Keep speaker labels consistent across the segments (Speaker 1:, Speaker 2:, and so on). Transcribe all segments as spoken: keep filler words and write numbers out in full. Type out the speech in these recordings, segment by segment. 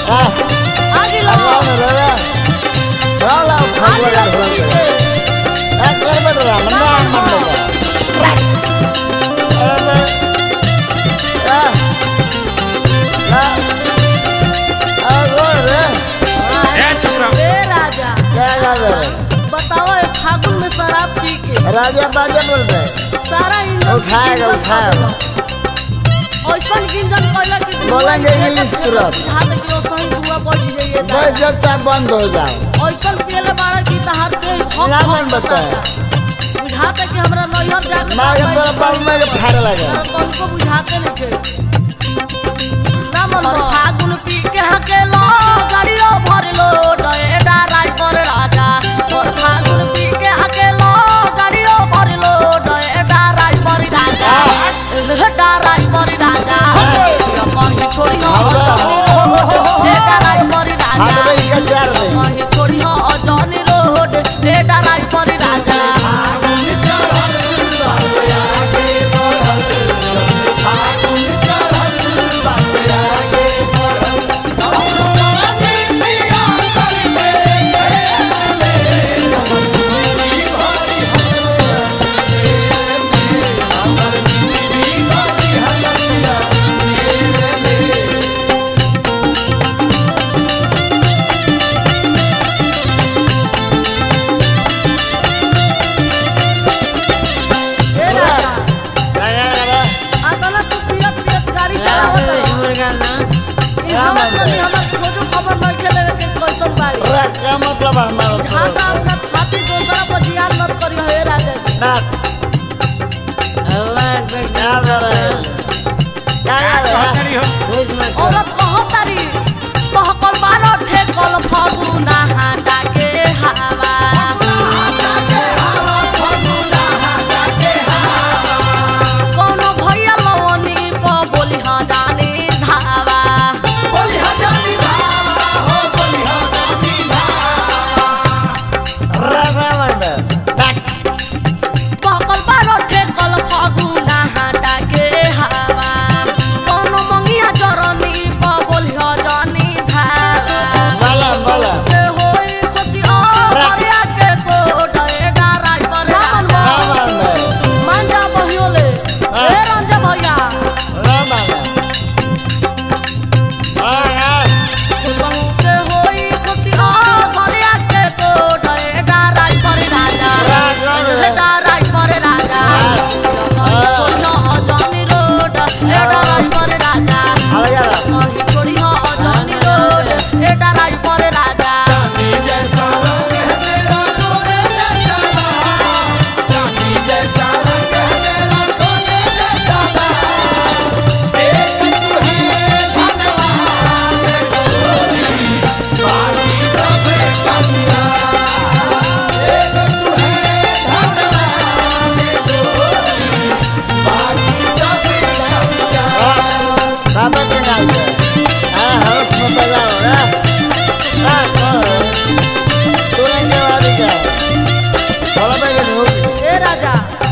Speaker 1: आगे लो
Speaker 2: Rola
Speaker 1: आगे लो पीछे
Speaker 2: Eh kerber lah menang menang. Eh ah lah agor
Speaker 3: ए चक्रा
Speaker 1: ए राजा
Speaker 2: क्या कर
Speaker 1: बताओ ये फागुन में शराब पी के
Speaker 2: राजा बाजा बोल रहे
Speaker 1: सारा इंजन
Speaker 2: उठाएगा, उठाएगा।
Speaker 1: ऐसा गिंजन कहला कि
Speaker 2: बोलेंगे इंग्लिश तुरंत।
Speaker 1: हाथ की सही धुआं पहुंच जाइए
Speaker 2: बस जब तक बंद हो जाओ
Speaker 1: ऐसा पीले बाड़ा की तहार पे हक
Speaker 2: ना
Speaker 1: हक
Speaker 2: मन बताया।
Speaker 1: बुझाता कि हमरा नैहर जाके
Speaker 2: मारे तोरा बाबू में फाड़ लगा
Speaker 1: तुमको बुझाते नहीं थे ना मन और फागुन पी के हकेलो गाड़ियों भर लो डा राज पर राजा और फागुन पी के हकेलो गाड़ियों भर लो डा राज पर राजा डा राज पर राजा कहीं छोड़ी हो डा राज पर
Speaker 2: हाथ
Speaker 1: राजा
Speaker 2: में इनका चार दे
Speaker 1: कहीं छोड़ी हो जॉनी रोड डा राज पर राजा
Speaker 2: क्या मतलब हमारा
Speaker 1: अपना छाती दूसरा पर ध्यान मत करियो हे राजा
Speaker 2: ना क्या कर रहे हैं क्या कर रहे हैं
Speaker 1: औरत कहो तारी कहकल बारो ठेकल फगुना हाटा के हवा कोनो भैया लवनी प बोली ह जानी धावा कहकल बारो ठेकल फगुना हाटा के हवा कोनो मंगिया जरनी प बोली ह जानी धावा
Speaker 2: वाला वाला
Speaker 1: के होई खुशी ओ हरिया के कोट एडा राज पर राजा मान जा बहियोले ए रंजे भैया कुसहु के होई खुशी ओ हरिया के कोट एडा राज पर राजा एडा राज पर राजा कोनो अजनी रोड एडा राज पर राजा कहीं छोड़ी हो अजनी रोड एडा राज पर राजा ए राजा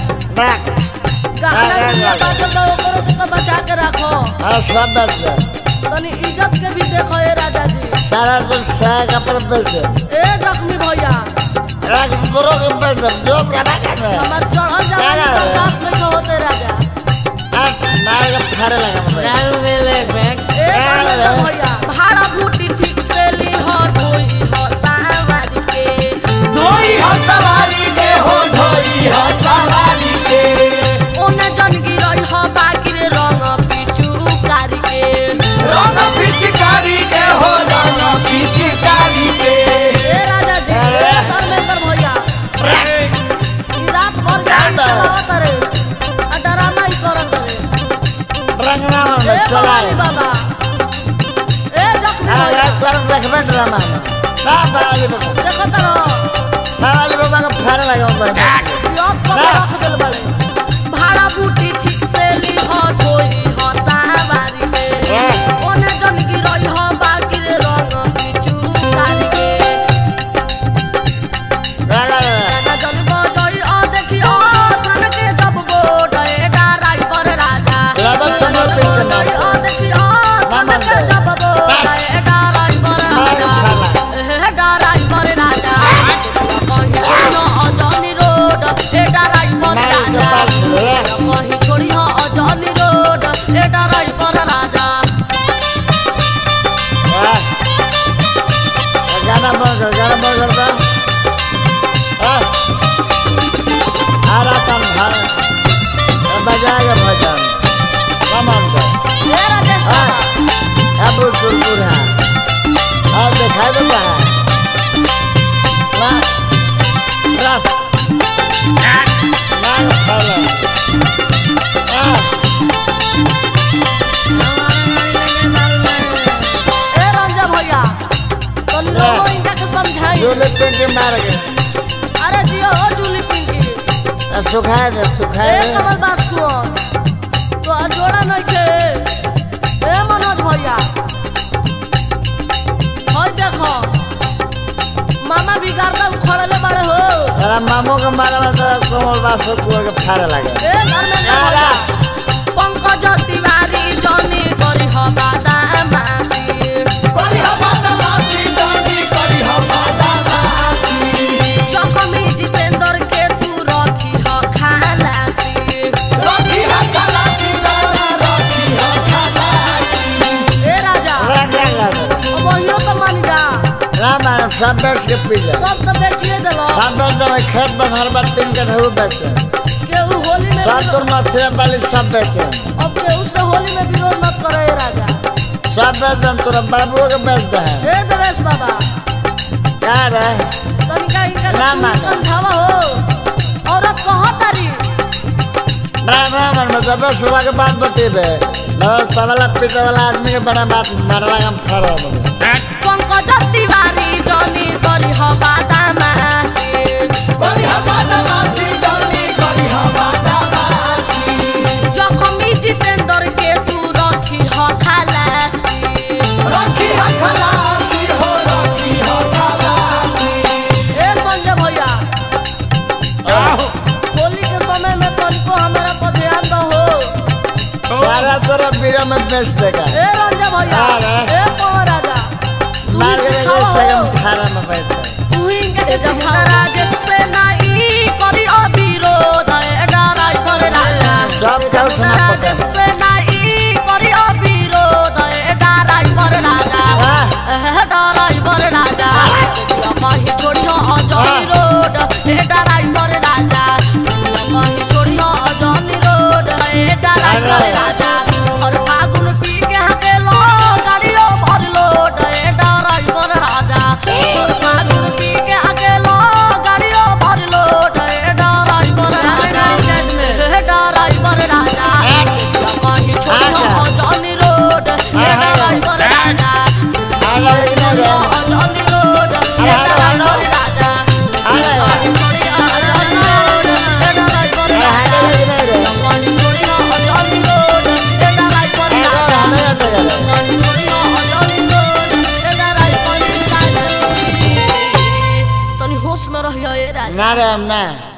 Speaker 1: गाना बाजल बा ओकरो के बचा के रखो तनी इज्जत के भी देखो ए राजा जी
Speaker 2: सारा कुछ सह कपड़े बेच
Speaker 1: ए जख्मी भैया
Speaker 2: राज करो के बेच जो प्रभा कर
Speaker 1: हमर चढ़ल जाने बर्दाश्त नहीं होते राजा
Speaker 2: मार के फाड़े लगा
Speaker 1: ए गाना भैया भाड़ा बूटी ठीक से ली हो कोई हो सावारी के ओने जनगी रही हो बाकी रे रंग पिचू कारी के ए राजा जी ए धर्मेंद्र भैया ई रात भर जान चलावत रे आ डरामा ही करत रे
Speaker 2: रंगना
Speaker 1: ए
Speaker 2: में चला
Speaker 1: भवानी बाबा ए जख्मी
Speaker 2: हां
Speaker 1: भैया
Speaker 2: कर देखबे ड्रामा ना बाली बाबा
Speaker 1: देखो तो
Speaker 2: बाली बाबा का फाड़े लगा बा
Speaker 1: याद कर रख दिल बड़े भाड़ा बूटी ठीक से ली हो कोई हो सावारी के ओने जनगी रही हो बाकी रे रंग पिचू कारी के
Speaker 2: लगा
Speaker 1: ना जन बजई आ देखी आ थान के जब गोड एडा राज पर राजा
Speaker 2: लगन समर्पित करना।
Speaker 1: आ देखी आ थान के जब गोड एडा राज
Speaker 2: बोल करता आ रहा था भाई बजा के भजन कमान का
Speaker 1: ए राजेश बाबा
Speaker 2: अब सुरपुर है अब दिखाई दो कहाँ ना ना ना खाला
Speaker 1: ए रंजा भैया तनी लोगों इनका के समझाई
Speaker 2: जो ले पेंट मार के
Speaker 1: अरे जियो ओ जूली पिंकी
Speaker 2: सुखाए दे सुखाए
Speaker 1: ए
Speaker 2: दे
Speaker 1: कमल बासुओ तो जोड़ा नहीं के ए मनोज भैया होय देखो मामा भी गर्दा उखड़ले बड़े हो
Speaker 2: अरे मामू के मारा में तो कोमल बास को के फाड़े लगे
Speaker 1: ए घर में ना भैया पंकज तिवारी जनी करी हो बादा मासी
Speaker 2: करी हो बादा मासी जल्दी करी हो बादा मासी
Speaker 1: चकमी जितेंद्र के तू रखी हो खालासी
Speaker 2: रखी हो खालासी रखी हो खालासी
Speaker 1: ए राजा
Speaker 2: रंग रंग
Speaker 1: वहियो तो मान जा
Speaker 2: राम सब बैठ के पी जा
Speaker 1: सब तो बेचिए देलो
Speaker 2: सब बैठ में खेत में हर बार तीन के धरू बेचे
Speaker 1: केहू होली में
Speaker 2: सब तोर मथुरा वाली सब बेचे
Speaker 1: अब केहू से होली में विरोध मत करे ए राजा
Speaker 2: सब बेच तोरा बाबू के बेच दे
Speaker 1: ए देवेश बाबा
Speaker 2: क्या रे
Speaker 1: तनिका इनका
Speaker 2: ना
Speaker 1: तू
Speaker 2: माने।
Speaker 1: समझावा हो औरत कह तारी
Speaker 2: राम राम में जब सुबह के बाद बतेबे और तबला पीटे वाला आदमी के बड़ा बात मारला हम फरो
Speaker 1: पंकज तिवारी जनी करी हो बादा मासी
Speaker 2: करी हो बादा मासी जल्दी करी हो बादा मासी
Speaker 1: जखमी जितेंद्र के तू रखी हो खालासी
Speaker 2: रखी हो खलासी हो रखी हो खलासी
Speaker 1: ए संजय भैया होली के समय में तनिको हमारा पर ध्यान दो हो
Speaker 2: सारा तोरा बीरा में बेच देगा
Speaker 1: ए रंजा भैया
Speaker 2: अरे।
Speaker 1: ए पवन राजा तू
Speaker 2: मार के
Speaker 1: सिखावा
Speaker 2: जैसे
Speaker 1: हो।
Speaker 2: हम थारा में बैठ
Speaker 1: तू ही इनका के सिखा राजेश से नहीं करी अविरोध ए डराई पर राजा
Speaker 2: सब का सुना पड़ता
Speaker 1: राजेश से नहीं करी अविरोध ए डराई पर राजा ए डराई पर राजा कहीं छोड़ियो अजनी रोड ए डराई पर राजा कहीं छोड़ियो अजनी रोड ए डराई पर राजा और फागुन पी के हके लो गाड़ियों भर लोड ए डराई पर राजा और फागुन पी के हके लो गाड़ियों भर लोड ए डराई पर राजा ए डराई पर राजा कहीं छोड़ियो अजनी रोड ए डराई पर राजा अजनी रोड ए डराई पर राजा कहीं छोड़ियो अजनी रोड ए डराई पर राजा कहीं छोड़ियो अजनी रोड ए डराई पर राजा तनी होश में रहियो ए राजा
Speaker 2: ना रे हम ना